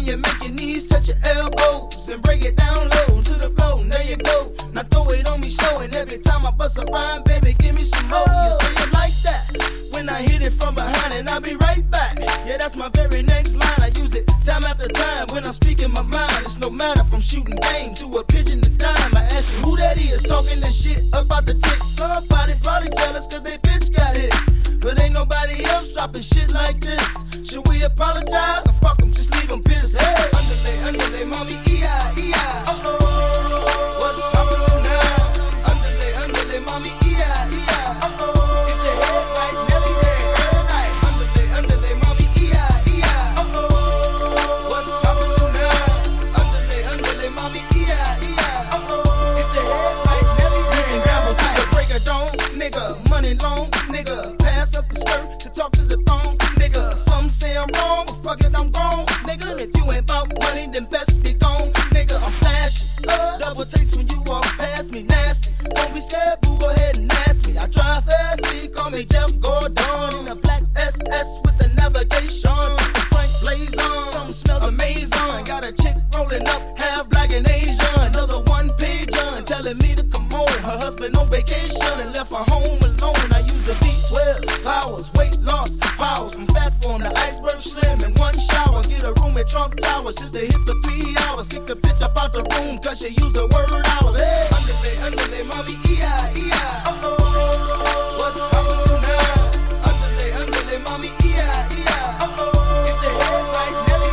Then you make your knees touch your elbows and break it down low to the floor. There you go. Now throw it on me, showing every time I bust a rhyme, baby, give me some more. You say it like that when I hit it from behind, and I'll be right back. Yeah, that's my very next line. I use it time after time when I'm speaking my mind. It's no matter from shooting game to a pigeon to dime. I ask you who that is talking this shit about the ticks. Somebody probably jealous cause they bitch got hit, but ain't nobody else dropping shit like this. Should we apologize or fuck them, just leave them pissed? Hey, underlay, mommy, E-I. Uh-oh, what's poppin' now? Underlay, mommy, E-I. Uh-oh, if the head right, Nelly red. Underlay, mommy, E-I. Uh-oh, what's poppin' now? Underlay, mommy, E-I. Uh-oh, if the head right, Nelly red. You can gamble till the break of dawn, nigga. Money long, nigga. Pass up the skirt to talk to the thong, nigga. Some say I'm wrong, but fuck it, I'm grown, nigga. If you ain't about money, then best be gone, nigga. I'm flashing. Double takes when you walk past me, nasty. Don't be scared, boo, go ahead and ask me. I drive fast, see, call me Jeff Gordon. In a black SS with the navigation. Frank blaze on, something smells amazing. Got a chick rolling up, half black and Asian. Another one pigeon telling me to come home. Her husband on vacation and left her home alone. I use the B12 powers, weight loss powers. From fat form to iceberg slim in one shower. Get a room at Trump Towers just to hit for 3 hours. Kick the bitch up out the room cause she used the word hours. Hey, underlay, mommy, E-I. Uh-oh, what's poppin' now? Underlay, mommy, E-I. Uh-oh, if the head right, Nelly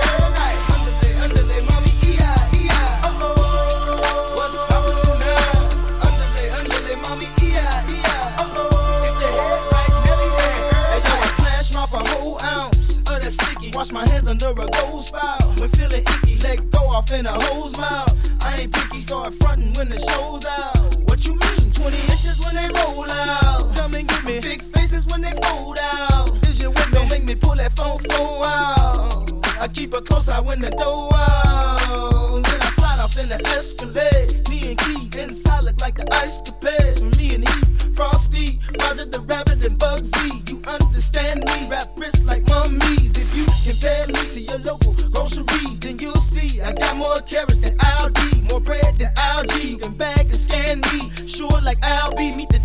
red. Underlay, mommy, E-I. Uh-oh, what's poppin' now? Underlay, mommy, E-I. Uh-oh, if the head right, Nelly red. Hey, yo, I smash mouth a whole ounce of that sticky. Wash my hands under a ghost file. When feeling icky, let go off in a hose mouth. I ain't picky, start frontin' when the show's out. What you mean? 20 inches when they roll out. Come and get me. Big faces when they fold out. Is you with me? Don't make me pull that phone out. I keep her close out when the door out. Then I slide off in the Escalade. Me and Key inside look like the ice capades. For me and Heath, Frosty, Roger the Rabbit and Bugsy. You understand me? Rap wrists like mummies. If you compare me to your local grocery, then you'll see I got more carrots than Aldi, more bread than algae. You can bag and scan me, sure like Albie. Meet the